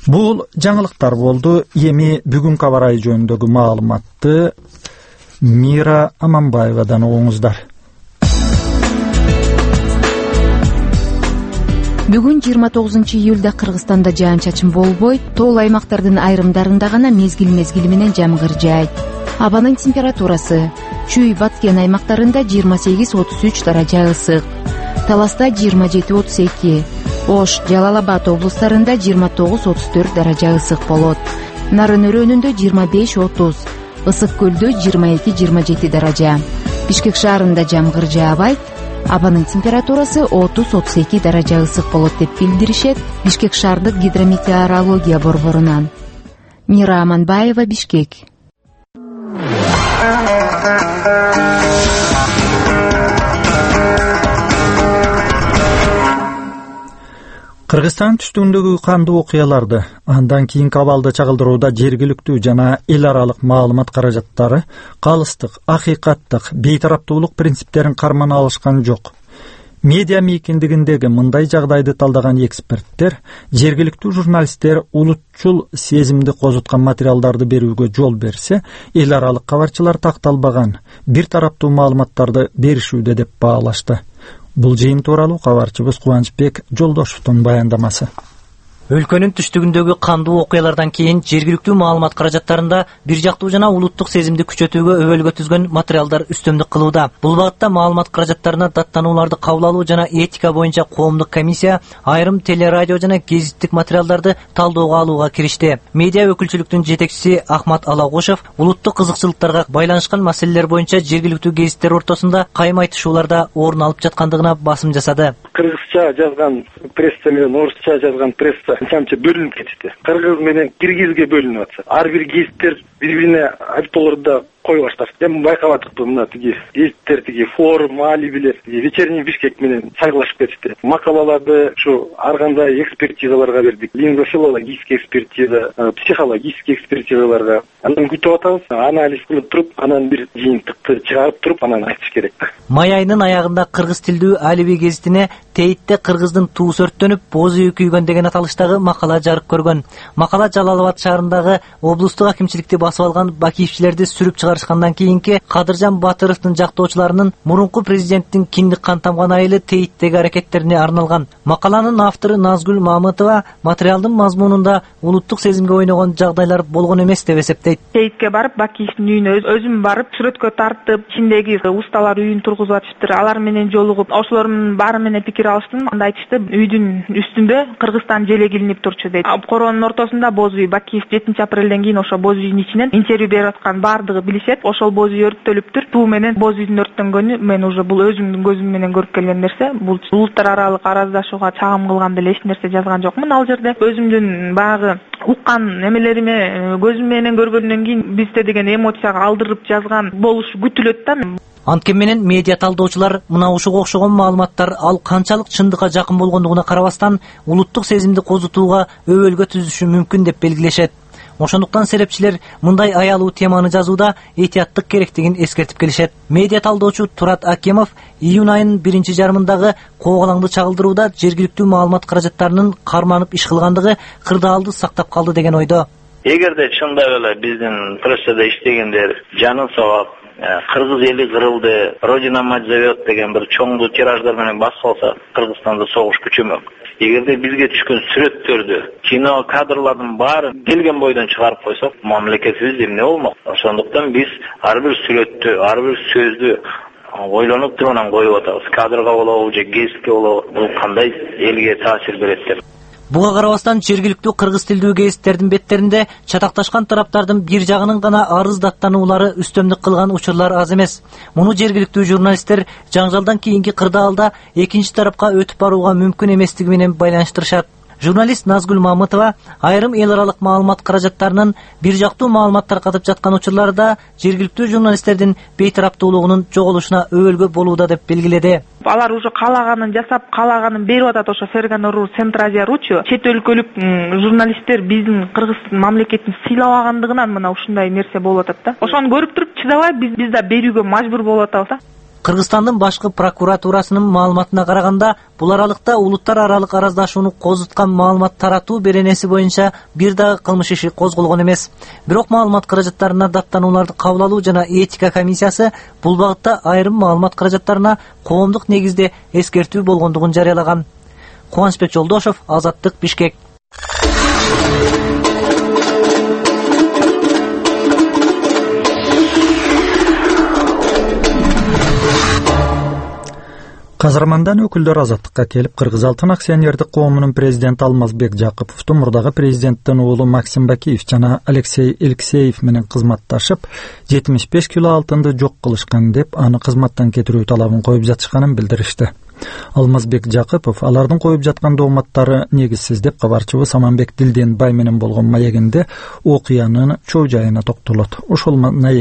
Бул жаңылыктар болду. Эми бүгүн кабарай жөнүндөгү маалыматты Мира Аманбаевадан угуңуздар. Бүгүн 29-июлда Кыргызстанда жаан-чачын болбойт, тоо аймактардын айрымдарында гана мезгил менен жамгыр жаайт. Абанын температурасы Чүй Баткен аймактарында 28-33 даража ысык, Таласта 27-32, Ош, Жалал-Абад облустарында 29-34 даража ысык болот. Нарын өрөөнүндө 25-30, Ысык көлдө 22-27 даража. Бишкек шаарында жамгыр жаабайт. Абанын температурасы 30-32 даража ысык болот деп билдиришет Бишкек шаардык гидрометеорология борборунан. Мира Аманбаева, Бишкек. Кыргызстан түштүгүндөгү кандуу окуяларды андан кийинки абалды чагылдырууда жергиликтүү жана эл аралык маалымат каражаттары калыстык, акыйкаттык, бейтараптуулук принциптерин кармана алышкан жок. Медиа мейкиндигиндеги мындай жагдайды талдаган эксперттер жергиликтүү журналисттер улутчул сезимди козуткан материалдарды берүүгө жол берсе, эл аралык кабарчылар такталбаган, бир тараптуу маалыматтарды беришүүдө деп баалашты. Бул жыйын тууралуу кабарчыбыз Кубанычбек Жолдошовдун баяндамасы. Өлкөнүн түштүгүндөгү кандуу окуялардан кийин жергиликтүү маалымат каражаттарында бир жактуу жана улуттук сезимди күчөтүүгө өбөлгө түзгөн материалдар үстөмдүк кылууда. Бул багытта маалымат каражаттарына даттанууларды кабыл алуу жана этика боюнча коомдук комиссия айрым телерадио жана гезиттик материалдарды талдөөгө алууга киришти. Медиа өкүлчүлүктүн жетекчиси Ахмат Алагошев улуттук кызыкчылыктарга байланышкан маселелер боюнча жергиликтүү гезиттер ортосунда кайым айтышууларда орун алып жаткандыгына басым жасады. Кыргызча жазган пресса менен орусча жазган пресса самча бөлүнүп кетти. Кыргыз менен киргизге бөлүнүп атса. Ар бир гезиттер бири-бирине айтууларды кой башташты. Эми байкабадыкпы мына тиги гезиттер тиги форум, алибилер, вечерний Бишкек менен сайгылашып кетти. Макалаларды ушу ар кандай экспертизаларга бердик. Лингвофилологический экспертиза, психологический экспертизаларга. Андан күтүп атабыз. Анализ кылып туруп, анан бир жыйынтыкты чыгарып туруп, анан айтыш керек. Май айынын аягында кыргыз тилдүү Алиби гезитине Тейтте кыргыздын туусу өрттөнүп, боз үй күйгөн деген аталыштагы макала жарык көргөн. Макала Жалал-Абад шаарындагы облустук акимчиликти басып алган бакиевчилерди сүрүп чыгарышкандан кийинки Кадыржан Батыровдун жактоочуларынын мурунку президенттин киндик кан тамган айылы Тейттеги аракеттерине арналган. Макаланын автору Назгүл Мамытова материалдын мазмунунда улуттук сезимге ойногон жагдайлар болгон эмес деп эсептейт. Тейтке барып Бакиевдин үйүнө өзүм барып сүрөткө тартып, ичиндеги усталар үйүн тургузуп атыштыр. Алар менен жолугуп, ошолордун баары менен пикир алыштым. Анда айтышты, үйдүн үстүндө Кыргызстан желеги илинип турчу дейт. Короонун ортосунда боз үй. Бакиев 7-апрелден кийин ошо боз үйдүн ичинен интервью берип аткан баардыгы билишет. Ошол боз үй өрттөлүптүр. Туу менен боз үйдүн өрттөнгөнү мен уже бул өзүмдүн көзүм менен көрүп келген нерсе. Бул улуттар аралык араздашууга чагым кылган деле эч нерсе жазган жокмун ал жерде. Өзүмдүн багы уккан эмелериме көзүм менен көргөндөн кийин бизде деген эмоцияга алдырып жазган болушу күтүлөт да. Анткени менен медиа талдоочулар мына ушуга окшогон маалыматтар ал канчалык чындыкка жакын болгондугуна карабастан улуттук сезимди козутууга өбөлгө түзүшү мүмкүн деп белгилешет. Ошондуктан серепчилер мындай аялуу теманы жазууда этияттык керектигин эскертип келишет. Медиа талдоочу Турат Акимов июнь айынын биринчи жарымындагы коогалаңды чагылдырууда жергиликтүү маалымат каражаттарынын карманып иш кылгандыгы кырдаалды сактап калды деген ойдо. Эгерде чындап эле биздин прессада иштегендер жанын сабап Кыргыз эли кырылды, Родина мать зовет деген бир чоңдуу тираждар менен басып алса, Кыргызстанда согуш күчөмөк. Эгерде бизге түшкөн сүрөттөрдү, кино кадрлардын баары келген бойдон чыгарып койсок, мамлекетибиз эмне болмок? Ошондуктан биз ар бир сүрөттү, ар бир сөздү ойлонуп туруп анан коюп атабыз. Кадрга болобу же гезитке болобу, бул кандай элге таасир берет деп. Буга карабастан жергиликтүү кыргыз тилдүү гезиттердин беттеринде чатакташкан тараптардын бир жагынын гана арыз даттануулары үстөмдүк кылган учурлар аз эмес. Муну жергиликтүү журналисттер жаңжалдан кийинки кырдаалда экинчи тарапка өтүп барууга мүмкүн эместиги менен байланыштырышат. Журналист Назгүл Мамытова айрым эл аралык маалымат каражаттарынын бир жактуу маалымат таркатып жаткан учурларда жергиликтүү журналисттердин бейтараптуулугунун жоголушуна өбөлгө болууда деп белгиледи. Алар уже каалаганын жасап, каалаганын берип атат. Ошо Ферганору, Центразия Ручу чет өлкөлүк журналисттер биздин Кыргыз мамлекетин сыйлабагандыгынан мына ушундай нерсе болуп атат да. Ошону көрүп туруп чыдабай биз да берүүгө мажбур болуп атабыз. Кыргызстандын башкы прокуратурасынын маалыматына караганда, бул аралыкта улуттар аралык араздашууну козуткан маалымат таратуу беренеси боюнча бир дагы кылмыш иши козголгон эмес. Бирок маалымат каражаттарына даттанууларды кабыл алуу жана этика комиссиясы бул багытта айрым маалымат каражаттарына коомдук негизде эскертүү болгондугун жарыялаган. Кубанычбек Жолдошов, Азаттык, Бишкек. Казырмандан өкүлдөр Азаттыкка келип, Кыргыз Алтын акционердик коомунун президенти Алмазбек Жакыповду мурдагы президенттин уулу Максим Бакиев жана Алексей Элксеев менен кызматташып, 75 кило алтынды жок кылышкан деп, аны кызматтан кетирүү талабын коюп жатышканын билдиришти. Алмазбек Жакыпов алардын коюп жаткан дооматтары негизсиз деп кабарчыбыз Саманбек Дилденбай менен болгон маегинде окуянын чоо жайына токтолот. Ошол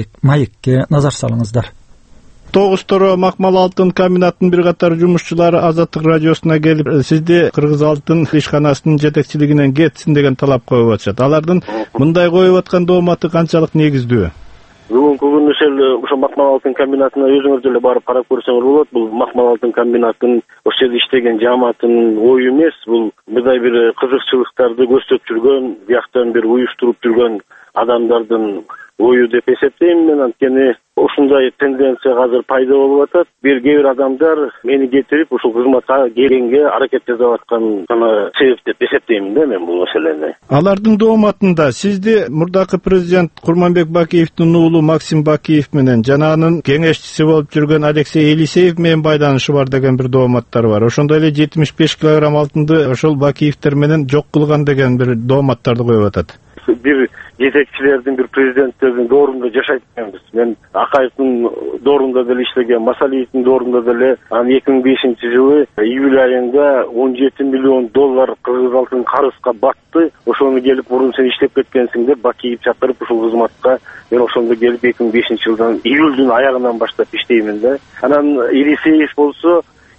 маекке назар салыңыздар. Тогуз-торо Макмал алтын комбинатынын бир катар жумушчулары Азаттык радиосуна келип, сизди Кыргыз алтын ишканасынын жетекчилигинен кетсин деген талап коюп атышат. Алардын мындай коюп аткан дооматы канчалык негиздүү? Бүгүнкү күнү ошо Макмал алтын комбинатына өзүңөр деле барып карап көрсөңөр болот. Бул Макмал алтын комбинатынын ошол жерде иштеген жааматынын ою эмес, бул мындай бир кызыкчылыктарды көрсөтүп жүргөн, бияктан бир уюштуруп жүргөн адамдардын ою деп эсептейм мен. Анткени ушундай тенденция азыр пайда болуп атат. Кээ бир адамдар мени кетирип ушул кызматка келгенге аракет жасап аткан гана себеп деп эсептейм да мен бул маселени. Алардын дооматында сизди мурдакы президент Курманбек Бакиевдин уулу Максим Бакиев менен жана анын кеңешчиси болуп жүргөн Алексей Элисеев менен байланышы бар деген бир дооматтар бар. Ошондой эле 75 килограмм алтынды ошол Бакиевтер менен жок кылган деген бир дооматтарды коюп атат. Бир жетекчилердин, бир президенттердин доорунда жашайт экенбиз. Мен Акаевдин доорунда деле иштеген, Масалиевдин доорунда деле 2005-жылы июль айында 17 миллион доллар Кыргыз алтын карызга батты. Ошону келип мурун сен иштеп кеткенсиң деп Бакиев чакырып ушул кызматка мен ошондо келип 2005-жылдан июлдун аягынан баштап иштеймин да. Анан Элисеев болсо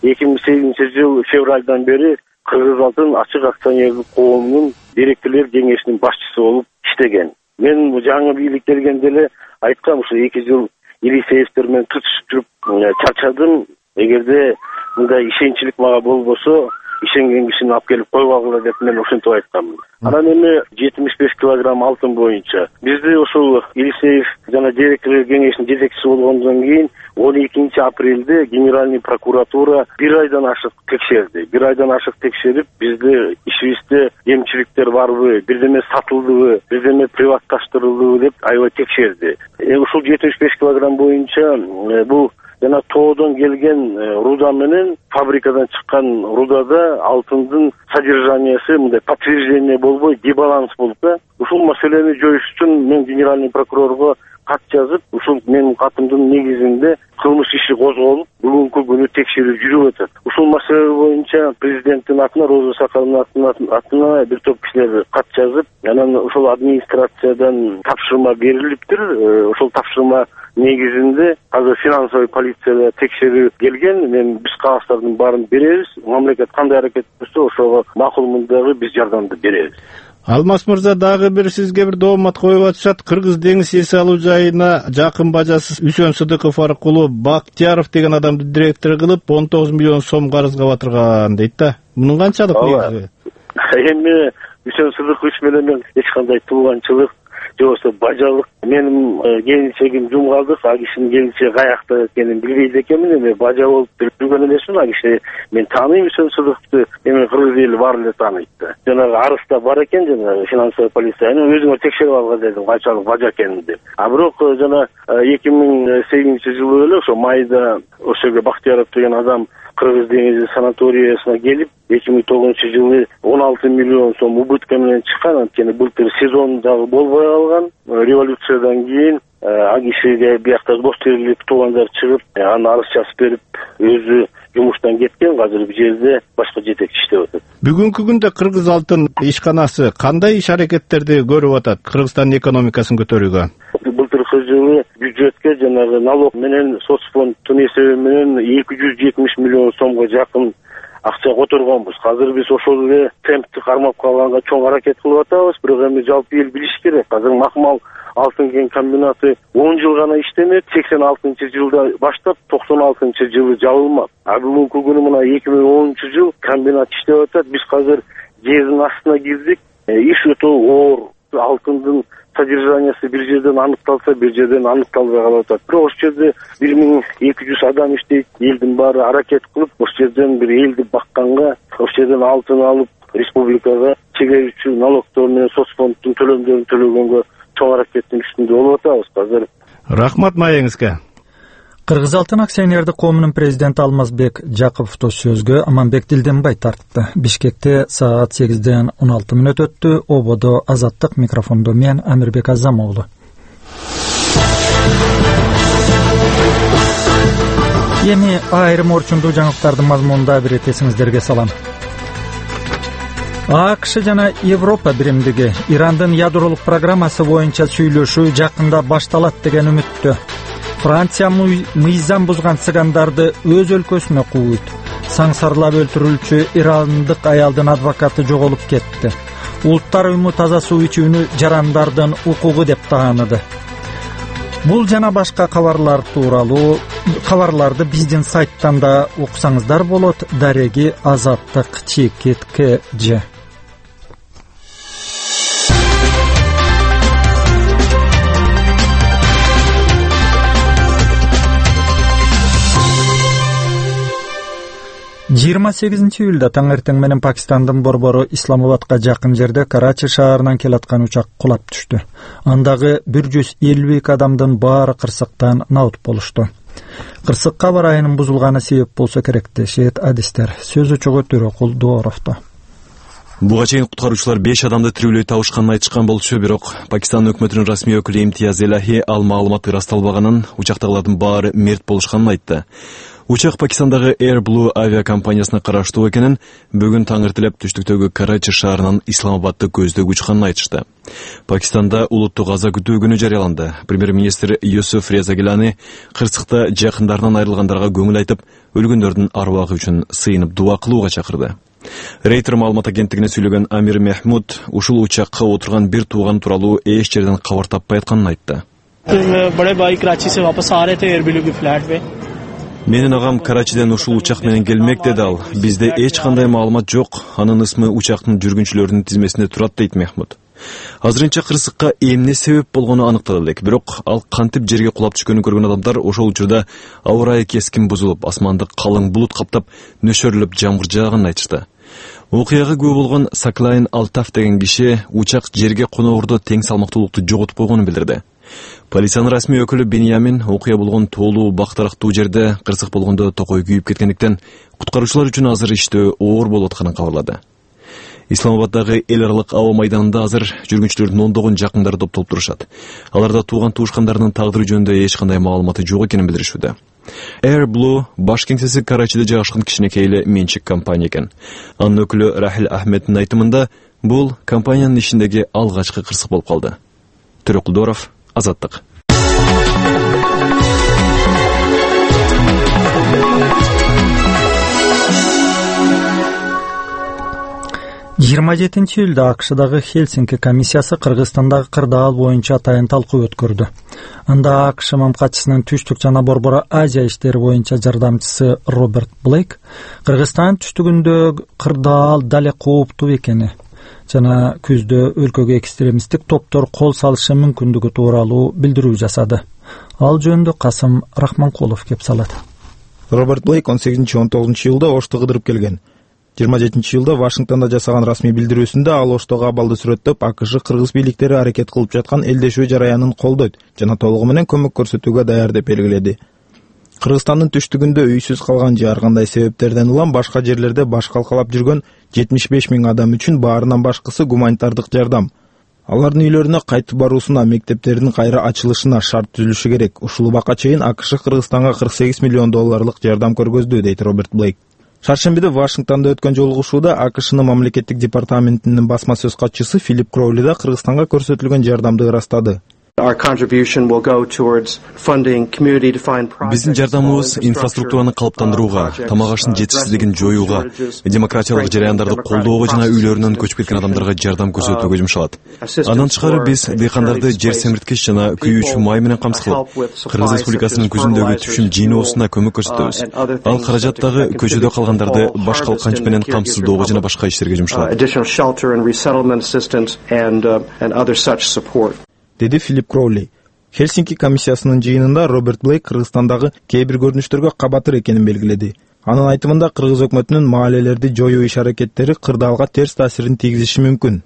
2008-жыл февралдан бери Кыргыз алтын ачык акционерлик коомунун директорлор кеңешинин башчысы болуп иштеген. Мен жаңы бийлик келгенде эле айткам, ушу 2 жыл Элисеевтер менен tutuşup жүрүп чарчадым. Эгерде мындай ишенчилик мага болбосо, ишенген кишини алып келип койбогула деп мен ошентип айткам. Анан эми 75 килограмм алтын боюнча бизди ошол Элисеев жана директорлор кеңешинин жетекчиси болгондон кийин 12 апрелде Генеральный прокуратура 1 айдан ашык текшерди. 1 айдан ашык текшерип, бизди ишибизде кемчиликтер барбы, бирдеме сатылдыбы, бирдеме приватташтырылдыбы деп аябай текшерди. Ушул 75 килограмм боюнча бул жана тоодон келген руда менен фабрикадан чыккан рудада алтындын содержаниясы мындай подтверждение болбой, дебаланс болуп да. Ушул маселени жоюш үчүн мен генеральный прокурорго кат жазып, ушул менин катымдын негизинде кылмыш иши козголуп, бүгүнкү күнү текшерүү жүрүп атат. Ушул маселе боюнча президенттин атына, Роза Сакаровдун атына бир топ кишилер кат жазып, анан ошол администрациядан тапшырма берилиптир. Ошол тапшырма негизинде азыр финансовый полицияда текшерүү келген. Мен биз кагазтардын баарын беребиз. Мамлекет кандай аракет кылса, ошого макул мындагы биз жардамды беребиз. Алмаз мырза, дагы бир сизге бир доомат коюп атышат. Кыргыз деңиз эс алуу жайына жакын бажасыз Үсөн Сыдыков аркылуу Бактияров деген адамды директор кылып 19 миллион сом карызга батырган дейт да. Мунун канчалык негизи? Эми Үсөн Сыдыкович менен мен эч кандай тууганчылык жобосо бажалык менин келинчегим жумгалдык, а кишинин келинчеги каякта экенин билбейт экенмин. Эми бажа болуп жүргөн эмесмин. А киши мен тааныйм, Үсөн Сыдыковду эми кыргыз эли баары эле тааныйт да. Жанагы арызда бар экен, жанагы финансовый полицияны өзүңөр текшерип алган дедим, канчалык бажа экенин деп. А бирок жана 2008-жылы эле ошо майда ошо жерге Бактияров деген адам Кыргыз деңизи санаториясына келип 2009-жылы 16 миллион сом убытка менен чыккан. Анткени былтыр сезон дагы болбой калган. Революциядан кийин а кишиге биякта гостерлик туугандар чыгып, аны арыз жазып берип, өзү жумуштан кеткен. Азыр бул жерде башка жетекчи иштеп атат. Бүгүнкү күндө Кыргыз алтын ишканасы кандай иш аракеттерди көрүп атат Кыргызстандын экономикасын көтөрүүгө? Былтыркы жылы бюджетке жанагы налог менен соцфонддун эсеби менен 270 миллион сомго жакын акча которгонбуз. Азыр биз ошол эле темпти кармап калганга чоң аракет кылып атабыз. Бирок эми жалпы эл билиш керек. Азыр Макмал алтын кен комбинаты 10 жыл гана иштемек. 86-жылда баштап 96-жылы жабылмак. Бүгүнкү күнү мына 2010-жыл комбинат иштеп атат. Биз азыр жердин астына кирдик. Иш өтө оор. Алтындын содержаниясы бир жерден аныкталса, бир жерден аныкталбай калып атат. Бирок ошол жерде 1200 адам иштейт. Элдин баары аракет кылып, ошол жерден бир элди бакканга, ошол жерден алтын алып, республикага чегерүүчү налогдор менен соцфонддун төлөмдөрүн төлөгөнгө чоң аракеттин үстүндө болуп атабыз азыр. Рахмат маегиңизге. Кыргыз алтын акционердик коомунун президенти Алмазбек Жакыповду сөзгө Аманбек Дилденбай тартты. Бишкекте саат 8:16 өттү. Ободо Азаттык, микрофондо мен Амирбек Азам уулу. Эми айрым орчундуу жаңылыктардын мазмунунда бир эсиңиздерге салам. АКШ жана Европа биримдиги Ирандын ядролук программасы боюнча сүйлөшүү жакында башталат деген үмүттө. Франция мыйзам бузган цыгандарды өз өлкөсүнө кууйт. Саңсарлап өлтүрүлчү ирандык аялдын адвокаты жоголуп кетти. Улуттар уюму таза суу ичүүнү жарандардын укугу деп тааныды. Бул жана башка кабарларды биздин сайттан да уксаңыздар болот. Дареги Азаттык ЧКТ. 28-июлда таңертең менен Пакистандын борбору Исламабадка жакын жерде Карачи шаарынан келаткан учак кулап түштү. Андагы 152 адамдын баары кырсыктан наут болушту. Кырсыкка аба ырайынын бузулганы себеп болсо керек дешет адистер. Сөз учугу Төрөкул Дооровдо. Буга чейин куткаруучулар 5 адамды тирүүлөй табышканын айтышкан болчу, бирок Пакистан өкмөтүнүн расмий өкүлү Имтияз Элахи ал маалымат ырасталбаганын, учактагылардын баары мерт болушканын айтты. Учак Пакистандагы Air Blue авиакомпаниясына караштуу экенин, бүгүн таңертелеп түштүктөгү Карачи шаарынан Исламабадты көздөгү учканын айтышты. Пакистанда улуттук аза күтүү күнү жарыяланды. Премьер-министр Юсуф Реза Гилани кырсыкта жакындарынан айрылгандарга көңүл айтып, өлгөндөрдүн арбагы үчүн сыйынып дуа кылууга чакырды. Рейтер маалымат агенттигине сүйлөгөн Амир Мехмуд ушул учакка отурган бир тууган тууралуу эч жерден кабар таппай атканын айтты. Менин агам Карачиден ушул учак менен келмек деди ал. Бизде эч кандай маалымат жок. Анын ысмы учактын жүргүнчүлөрүнүн тизмесинде турат дейт Мехмуд. Азырынча кырсыкка эмне себеп болгону аныктала элек, бирок ал кантип жерге кулап түшкөнүн көргөн адамдар ошол учурда аба ырайы кескин бузулуп, асманды калың булут каптап, нөшөрлөп жамгыр жааганын айтышты. Окуяга күбө болгон Саклайн Алтаф деген киши учак жерге коногурду тең салмактуулукту жоготуп койгонун билдирди. Полициянын расмий өкүлү Беньямин окуя болгон тоолуу бактарактуу жерде кырсык болгондо токой күйүп кеткендиктен куткаруучулар үчүн азыр иштөө оор болуп атканын кабарлады. Исламабаддагы эл аралык аба майданында азыр жүргүнчүлөрдүн ондогон жакындары топтолуп турушат. Аларда тууган туушкандарынын тагдыры жөнүндө эч кандай маалыматы жок экенин билдиришүүдө. Air Blue баш кеңсеси Карачиде жайгашкан кичинекей эле менчик компания экен. Анын өкүлү Рахил Ахмеддин айтымында бул компаниянын ишиндеги алгачкы кырсык болуп калды. Төрөкул Дооров, Азаттык. 27-июлда АКШдагы Хельсинки комиссиясы Кыргызстандагы кырдаал боюнча атайын талкуу өткөрдү. Анда АКШ мамкатчысынын түштүк жана борбору Азия иштери боюнча жардамчысы Роберт Блейк Кыргызстан түштүгүндө кырдаал дале кооптуу экени жана күздө өлкөгө экстремисттик топтор кол салышы мүмкүндүгү тууралуу билдирүү жасады. Ал жөнүндө Касым Рахманкулов кеп салат. Роберт Блейк 18-19-жылда Ошто кыдырып келген. 27-жылда Вашингтонда жасаган расмий билдирүүсүндө ал Оштого абалды сүрөттөп, АКШ кыргыз бийликтери аракет кылып жаткан элдешүү жараянын колдойт жана толугу менен көмөк көрсөтүүгө даяр деп белгиледи. Кыргызстандын түштүгүндө үйсүз калган же ар кандай себептерден улам башка жерлерде баш калкалап жүргөн 75 000 адам үчүн баарынан башкысы гуманитардык жардам. Алардын үйлөрүнө кайтып баруусуна, мектептердин кайра ачылышына шарт түзүлүшү керек. Ушул убакка чейин АКШ Кыргызстанга $48 миллион жардам көргөздү, дейт Роберт Блейк. Шаршембиде Вашингтонда өткөн жолугушууда АКШнын мамлекеттик департаментинин басма сөз катчысы Филипп Кроули да Кыргызстанга көрсөтүлгөн жардамды ырастады. Биздин жардамыбыз инфраструктураны калыптандырууга, тамак аштын жетишсиздигин жоюуга, демократиялык жараяндарды колдоого жана үйлөрүнөн көчүп кеткен адамдарга жардам көрсөтүүгө жумшалат. Андан тышкары биз дыйкандарды жер семирткич жана күйүүчү май менен камсыз кылып, Кыргыз Республикасынын күзүндөгү түшүм жыйноосуна көмөк көрсөтөбүз. Ал каражат дагы көчөдө калгандарды баш калканч менен камсыздоого жана башка иштерге жумшалат. Деди Филипп Кроули. Хельсинки комиссиясынын жыйынында Роберт Блейк Кыргызстандагы кээ бир көрүнүштөргө кабатыр экенин белгиледи. Анын айтымында Кыргыз өкмөтүнүн маалелерди жоюу иш-аракеттери кырдаалга терс таасирин тийгизиши мүмкүн.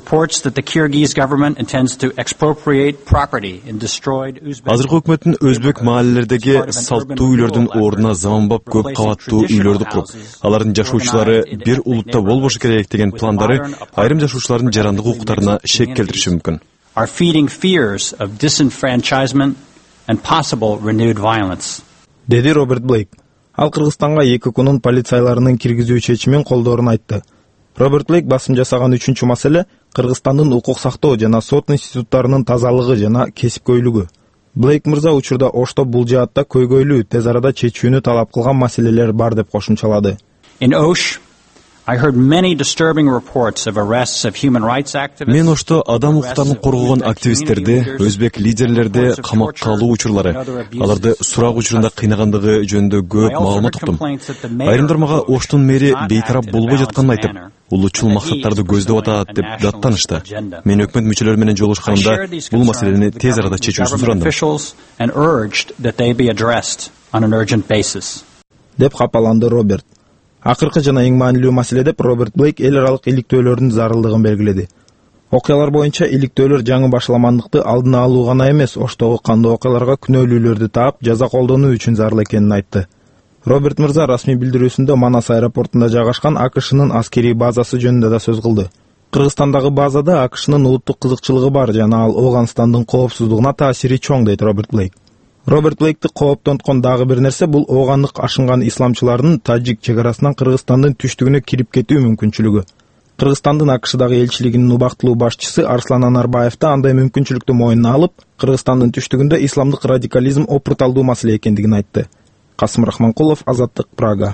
Азыркы өкмөттүн өзбек маалелердеги салттуу үйлөрдүн ордуна заманбап көп кабаттуу үйлөрдү куруп, алардын жашоочулары бир улутта болбошу керек деген пландары айрым жашоочулардын жарандык укуктарына шек келтириши мүмкүн. Are feeding fears of disenfranchisement and possible renewed violence. Деди Роберт Блейк. Ал Кыргызстанга ЭККнун полицияларынын киргизүү чечимин колдоорун айтты. Роберт Блейк басым жасаган үчүнчү маселе Кыргызстандын укук сактоо жана сот институттарынын тазалыгы жана кесипкөйлүгү. Блейк мырза учурда Ошто бул жаатта көйгөйлүү, тез арада чечүүнү талап кылган маселелер бар деп кошумчалады. In Osh, I heard many disturbing reports of arrests of human rights activists. Мен Ошто адам укуктарын коргогон активисттерди, өзбек лидерлерди камакка алуу учурлары, аларды сурак учурунда кыйнагандыгы жөнүндө көп маалымат уктум. Айрымдар мага Оштун мэри бейтарап болбой жатканын айтып, улутчул максаттарды көздөп атат деп даттанышты. Мен өкмөт мүчөлөрү менен жолугушканымда бул маселени тез арада чечүүсүн сурандым. Деп капаланды Роберт. Акыркы жана эң маанилүү маселе деп Роберт Блейк эл аралык иликтөөлөрдүн зарылдыгын белгиледи. Окуялар боюнча иликтөөлөр жаңы башламандыкты алдын алуу гана эмес, Оштогу кандуу окуяларга күнөөлүүлөрдү таап, жаза колдонуу үчүн зарыл экенин айтты. Роберт мырза расмий билдирүүсүндө Манас аэропортунда жайгашкан АКШнын аскерий базасы жөнүндө да сөз кылды. Кыргызстандагы базада АКШнын улуттук кызыкчылыгы бар жана ал Ооганстандын коопсуздугуна таасири чоң, дейт Роберт Блейк. Роберт Блейкти кооптонткон дагы бир нерсе бул ооганлык ашынган исламчылардын Таджик чек арасынан Кыргызстандын түштүгүнө кирип кетүү мүмкүнчүлүгү. Кыргызстандын АКШдагы элчилигинин убактылуу башчысы Арслан Анарбаев да андай мүмкүнчүлүктү мойнуна алып, Кыргызстандын түштүгүндө исламдык радикализм опурталдуу маселе экендигин айтты. Касым Рахманкулов, Азаттык, Прага.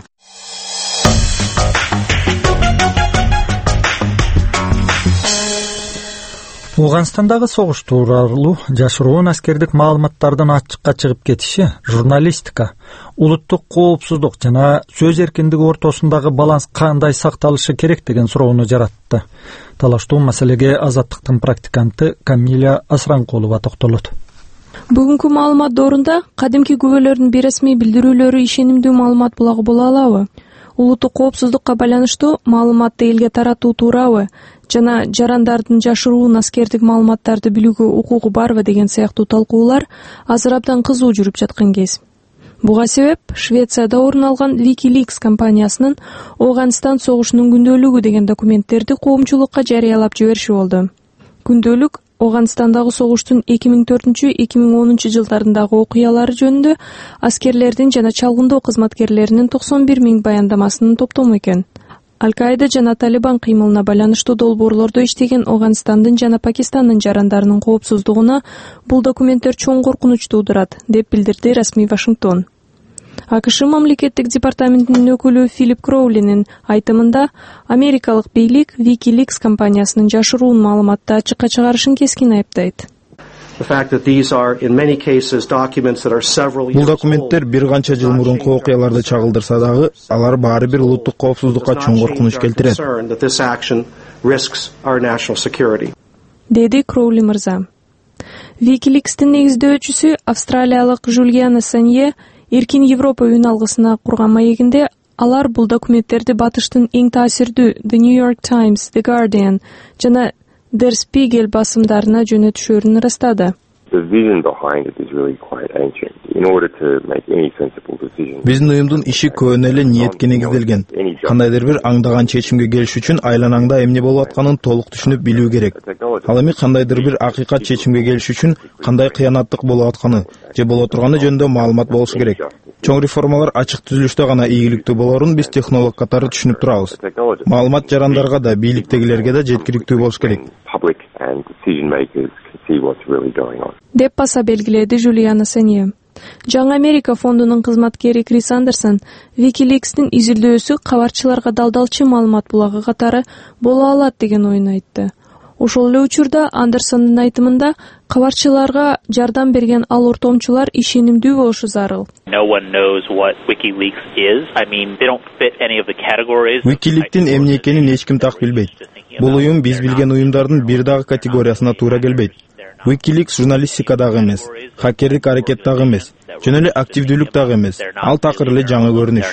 Ооганстандагы согуш тууралуу жашыруун аскердик маалыматтардын ачыкка чыгып кетиши журналистика, улуттук коопсуздук жана сөз эркиндиги ортосундагы баланс кандай сакталышы керек деген суроону жаратты. Талаштуу маселеге Азаттыктын практиканты Камиля Асранкулова токтолот. Бүгүнкү маалымат доорунда кадимки күбөлөрдүн бейресмий билдирүүлөрү ишенимдүү маалымат булагы боло алабы? Улуттук коопсуздукка байланыштуу маалыматты элге таратуу туурабы? Жана жарандардын жашыруун аскердик маалыматтарды билүүгө укугу барбы деген сыяктуу талкуулар азыр абдан кызуу жүрүп жаткан кез. Буга себеп Швецияда орун алган WikiLeaks компаниясынын Ооганстан согушунун күндөлүгү деген документтерди коомчулукка жарыялап жибериши болду. Күндөлүк Ооганстандагы согуштун 2004-2010 жылдарындагы окуялары жөнүндө аскерлердин жана чалгындоо кызматкерлеринин 91 000 баяндамасынын топтому экен. Аль-Каида жана Талибан кыймылына байланыштуу долбоорлордо иштеген Ооганстандын жана Пакистандын жарандарынын коопсуздугуна бул документтер чоң коркунуч туудурат, деп билдирди расмий Вашингтон. АКШ мамлекеттик департаментинин өкүлү Филипп Кроулинин айтымында америкалык бийлик WikiLeaks компаниясынын жашыруун маалыматты ачыкка чыгарышын кескин айыптайт. Бул документтер бир канча жыл мурунку окуяларды чагылдырса дагы, алар баары бир улуттук коопсуздукка чоң коркунуч келтирет. Деди Кроули мырза. WikiLeaks'тин негиздөөчүсү австралиялык Жулиан Ассанье Эркин Европа үн алгысына курган маегинде алар бул документтерди батыштын эң таасирдүү The New York Times, The Guardian жана Der Spiegel басымдарына жөнөтүшөрүн ырастады. Биздин уюмдун иши көөнө эле ниетке негизделген. Кандайдыр бир аңдаган чечимге келиш үчүн айланаңда эмне болуп атканын толук түшүнүп билүү керек. Ал эми кандайдыр бир акыйкат чечимге келиш үчүн кандай кыянаттык болуп атканы же боло турганы жөнүндө маалымат болушу керек. Чоң реформалар ачык түзүлүштө гана ийгиликтүү болорун биз технолог катары түшүнүп турабыз. Маалымат жарандарга да, бийликтегилерге да жеткиликтүү болуш керек. and decision makers can see what's really going on. деп баса белгиледи Жулиана Сенье. Жаңы Америка фондунун кызматкери Крис Андерсон Wikileaks'тин изилдөөсү кабарчыларга далдалчы маалымат булагы катары боло алат деген оюн айтты. Ошол эле учурда Андерсондун айтымында кабарчыларга жардам берген ал ортомчулар ишенимдүү болушу зарыл. Wikileaks'тин эмне экенин эч ким так билбейт. Бул уюм биз билген уюмдардын бир дагы категориясына туура келбейт. Wikileaks журналистика дагы эмес, хакердик аракет дагы эмес, жөн эле активдүүлүк дагы эмес. Ал такыр эле жаңы көрүнүш.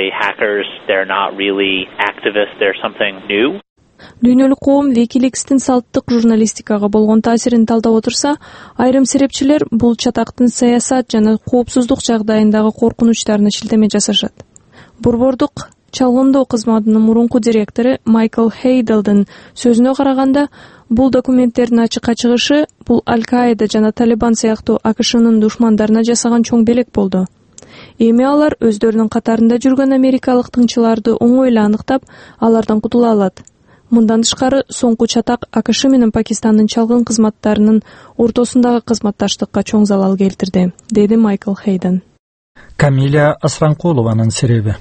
Дүйнөлүк коом Wikileaks'тин салттык журналистикага болгон таасирин талдап отурса, айрым серепчилер бул чатактын саясат жана коопсуздук жагдайындагы коркунучтарына шилтеме жасашат. Борбордук чалгындоо кызматынын мурунку директору Майкл Хейделдин сөзүнө караганда, бул документтердин ачыкка чыгышы бул Аль-Каида жана Талибан сыяктуу АКШнын душмандарына жасаган чоң белек болду. Эми алар өздөрүнүн катарында жүргөн америкалык тыңчыларды оңой эле аныктап, алардан кутула алат. Мындан тышкары соңку чатак АКШ менен Пакистандын чалгын кызматтарынын ортосундагы кызматташтыкка чоң залал келтирди, деди Майкл Хейден. Камиля Асранкулованын сереби.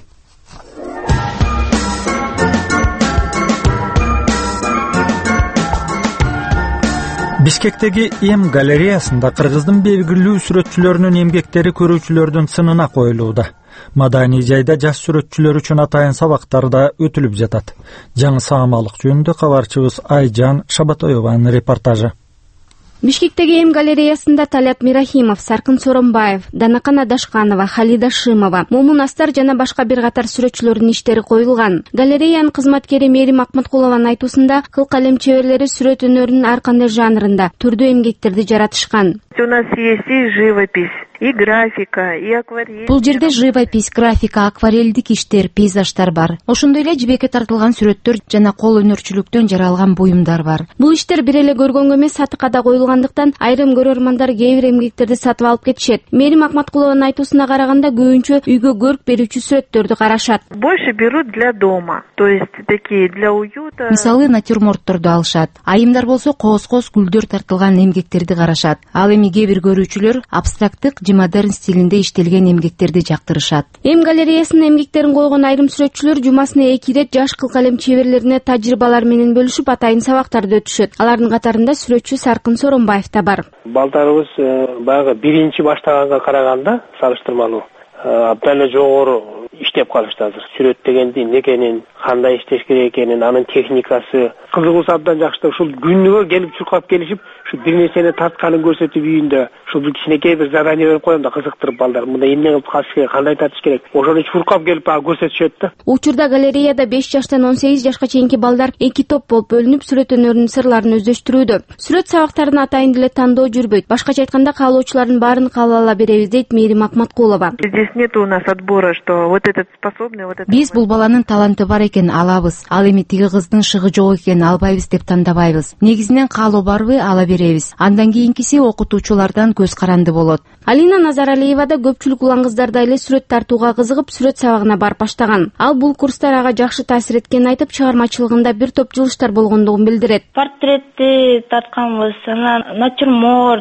Бишкектеги Эм галереясында кыргыздын белгилүү сүрөтчүлөрүнүн эмгектери көрүүчүлөрдүн сынына коюлууда. Маданий жайда жаш сүрөтчүлөр үчүн атайын сабактар да өтүлүп жатат. Жаңы саамалык жөнүндө кабарчыбыз Айжан Шабатоеванын репортажы. Бишкектеги Эм галереясында Талят Мирахимов, Саркын Соромбаев, Данакан Адашканова, Халида Шимова, Момун Астар жана башка бир катар сүрөтчүлөрдүн иштери коюлган. Галереянын кызматкери Мерим Акматкулованын айтуусунда, кыл калем чеберлери сүрөт өнөрүнүн ар кандай жанрында түрдүү эмгектерди жаратышкан. У нас есть и живопись, и графика, и акварель. Бул жерде живопись, графика, акварелдик иштер, пейзаждар бар. Ошондой эле жибекке тартылган сүрөттөр жана кол өнөрчүлүктөн жаралган буюмдар бар. Бул иштер бир эле көргөнгө эмес, сатыкка да коюлгандыктан айрым көрөрмандар кээ бир эмгектерди сатып алып кетишет. Мерим Акматкулованын айтуусуна караганда, көбүнчө үйгө көрк берүүчү сүрөттөрдү карашат. Больше берут для дома, то есть такие для уюта. Мисалы натюрмортторду алышат. Айымдар болсо коос-коос гүлдөр тартылган эмгектерди карашат. Ал эми кээ бир көрүүчүлөр абстракттык же модерн стилинде иштелген эмгектерди жактырышат. Эм галереясынын эмгектерин койгон айрым сүрөтчүлөр жумасына 2 ирет жаш кыл калем чеберлерине тажрыйбалар менен бөлүшүп, атайын сабактарды өтүшөт. Алардын катарында сүрөтчү Саркын Соромбаев да бар. Балдарыбыз баягы биринчи баштаганга караганда салыштырмалуу абдан эле жогору иштеп калышты азыр. Сүрөт дегенди эмне экенин, кандай иштеш керек экенин, анын техникасы кызыгуусу абдан жакшы. Ушул күнүгө келип чуркап келишип, ушу бир нерсени тартканын көрсөтүп үйүндө, ушул бир кичинекей бир задание берип коем да кызыктырып балдар. Мында эмне кылып калыш керек, кандай тартыш керек. Ошону чуркап келип көрсөтүшөт да. Учурда галереяда 5 жаштан 18 жашка чейинки балдар 2 топ болуп бөлүнүп, сүрөт өнөрүнүн сырларын өздөштүрүүдө. Сүрөт сабактарын атайын деле тандоо жүрбөйт. Башкача айтканда, каалоочулардын баарын каала ала беребиз, дейт Мерим Акматкулова. Здесь нет у нас отбора, что вот этот способный, вот этот. Биз бул баланын таланты бар экен алабыз. Ал эми тиги кыздын шыгы жок экен албайбыз деп тандабайбыз. Негизинен каалоо барбы ала беребиз. Андан кийинкиси окутуучулардан көз каранды болот. Алина Назаралиева да көпчүлүк улан кыздардай эле сүрөт тартууга кызыгып, сүрөт сабагына барып баштаган. Ал бул курстар ага жакшы таасир эткенин айтып, чыгармачылыгында бир топ жылыштар болгондугун билдирет. Портретти тартканбыз, анан натюрморт,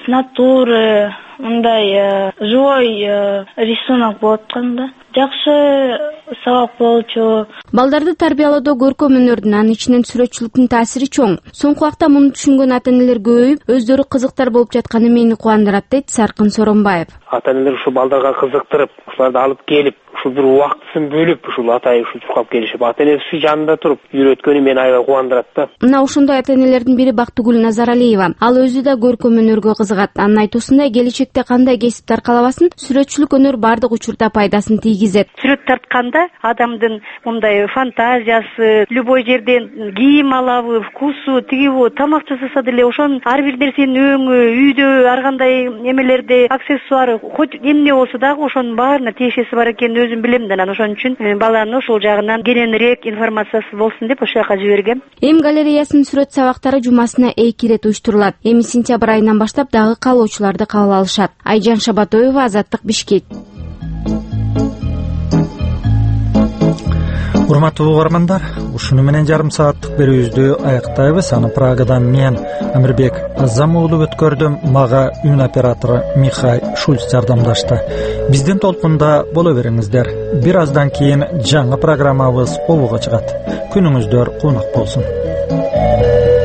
натуры, мындай живой рисунок болуп атканда. Жакшы сабак болчу. Балдарды тарбиялоодо көркөм өнөрдүн, анын ичинен сүрөтчүлүктүн таасири чоң. Соңку убакта муну түшүнгөн ата-энелер көбөйүп, өздөрү кызыктар болуп жатканы мени кубандырат, дейт Саркын Соромбаев. Ата-энелер ушу балдарга кызыктырып, ушуларды алып келип, ушул бир убактысын бөлүп, ушул атайы ушул чуркап келишип, ата-энеси ушу жанында туруп үйрөткөнү мени аябай кубандырат да. Мына ошондой ата-энелердин бири Бактыгүл Назаралиева. Ал өзү да көркөм өнөргө кызыгат. Анын айтуусунда, келечекте кандай кесиптер калабасын, сүрөтчүлүк өнөр бардык учурда пайдасын тийгизет. Сүрөт тартканда адамдын мындай фантазиясы, любой жерден кийим алабы, вкусу, тигибу, тамак жасаса деле ошонун ар бир нерсенин өңү, үйдө ар кандай эмелерде аксессуары, хоть эмне болсо дагы ошонун баарына тиешеси бар экенин өзүм билем да, анан ошон үчүн баланын ошол жагынан кененирээк информациясы болсун деп ошол жака жибергем. Эм галереясынын сүрөт сабактары жумасына 2 ирет уюштурулат. Эми сентябрь айынан баштап дагы каалоочуларды кабыл алышат. Айжан Шабатоева, Азаттык, Бишкек. Урматтуу угармандар, ушуну менен жарым сааттык берүүбүздү аяктайбыз. Аны Прагадан мен Амирбек Азам уулу өткөрдүм. Мага үн оператору Михай Шульц жардамдашты. Биздин толкунда боло бериңиздер. Бир аздан кийин жаңы программабыз обуга чыгат. Күнүңүздөр кунак болсун.